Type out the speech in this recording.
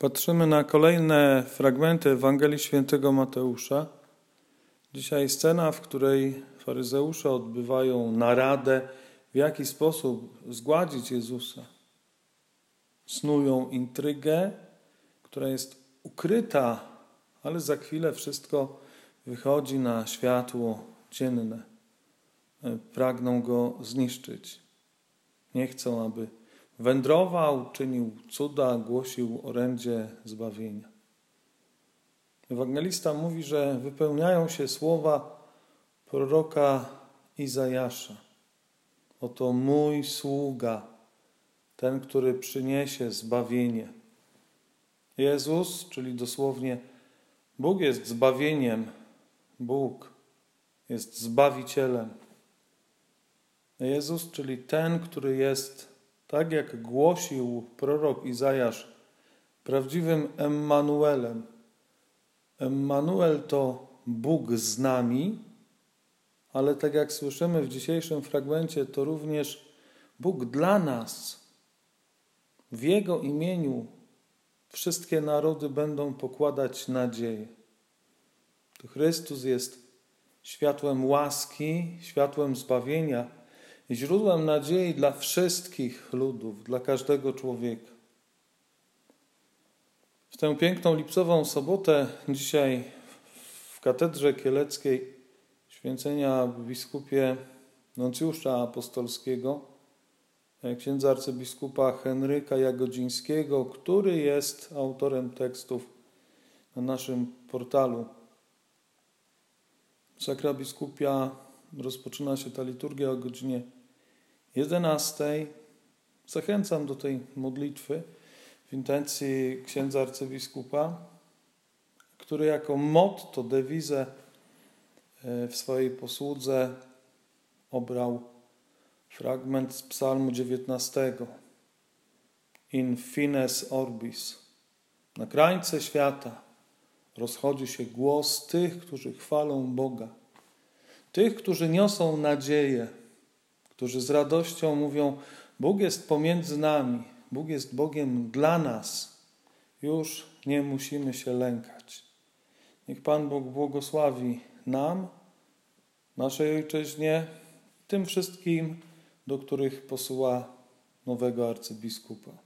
Patrzymy na kolejne fragmenty Ewangelii Świętego Mateusza. Dzisiaj scena, w której faryzeusze odbywają naradę, w jaki sposób zgładzić Jezusa. Snują intrygę, która jest ukryta, ale za chwilę wszystko wychodzi na światło dzienne. Pragną go zniszczyć. Nie chcą, aby wędrował, czynił cuda, głosił orędzie zbawienia. Ewangelista mówi, że wypełniają się słowa proroka Izajasza. Oto mój sługa, ten, który przyniesie zbawienie. Jezus, czyli dosłownie Bóg jest zbawieniem, Bóg jest Zbawicielem. Jezus, czyli ten, który jest, tak jak głosił prorok Izajasz, prawdziwym Emmanuelem. Emmanuel to Bóg z nami, ale tak jak słyszymy w dzisiejszym fragmencie, to również Bóg dla nas. W Jego imieniu wszystkie narody będą pokładać nadzieję. To Chrystus jest światłem łaski, światłem zbawienia i źródłem nadziei dla wszystkich ludów, dla każdego człowieka. W tę piękną lipcową sobotę dzisiaj w katedrze kieleckiej święcenia biskupie nuncjusza apostolskiego, księdza arcybiskupa Henryka Jagodzińskiego, który jest autorem tekstów na naszym portalu. Z sakra biskupia rozpoczyna się ta liturgia o godzinie 11. Zachęcam do tej modlitwy w intencji księdza arcybiskupa, który jako motto, dewizę w swojej posłudze obrał fragment z psalmu 19. In fines orbis. Na krańce świata rozchodzi się głos tych, którzy chwalą Boga. Tych, którzy niosą nadzieję, którzy z radością mówią: Bóg jest pomiędzy nami, Bóg jest Bogiem dla nas. Już nie musimy się lękać. Niech Pan Bóg błogosławi nam, naszej ojczyźnie, tym wszystkim, do których posyła nowego arcybiskupa.